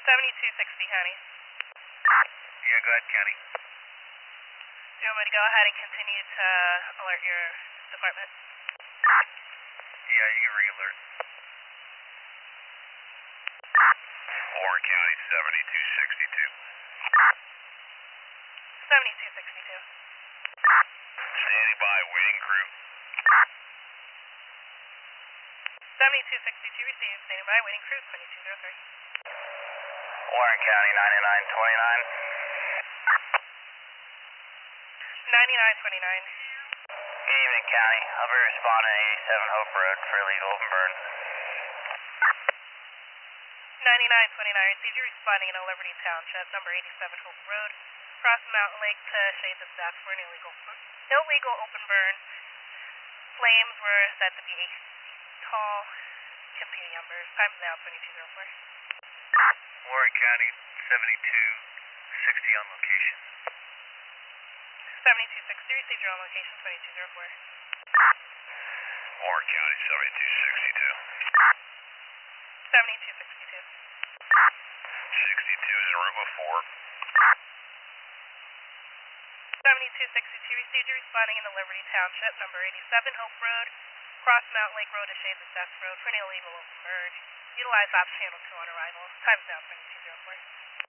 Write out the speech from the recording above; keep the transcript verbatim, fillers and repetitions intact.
seventy-two sixty, County. Yeah, go ahead, County. Do you want me to go ahead and continue to alert your department? Yeah, you can re-alert. Warren County, seventy-two sixty-two. seventy-two sixty-two. Standing by, waiting crew. seventy-two sixty-two received, standing by, waiting crew, twenty-two oh three. Warren County, ninety-nine twenty-nine. ninety-nine twenty-nine. Good evening, County. I'll be responding eighty-seven Hope Road for illegal open burn. ninety-nine twenty-nine received, you're responding in a Liberty Township, number eighty-seven Hope Road, across Mountain Lake to shade the staff for an illegal, illegal open burn. Flames were said to be eight tall, competing numbers. Time's now twenty-two oh four. Warren County, seventy-two sixty on location. seventy-two sixty received, your on location, twenty-two oh four. Warren County, seventy-two sixty-two. seventy-two sixty-two. sixty-two is en route before. seventy-two sixty-two received, you're responding in the Liberty Township, number eighty-seven Hope Road, across Mountain Lake Road to shade the Seth Road for an illegal open burn. Utilize ops channel two on arrival. Time's now twenty-two oh four.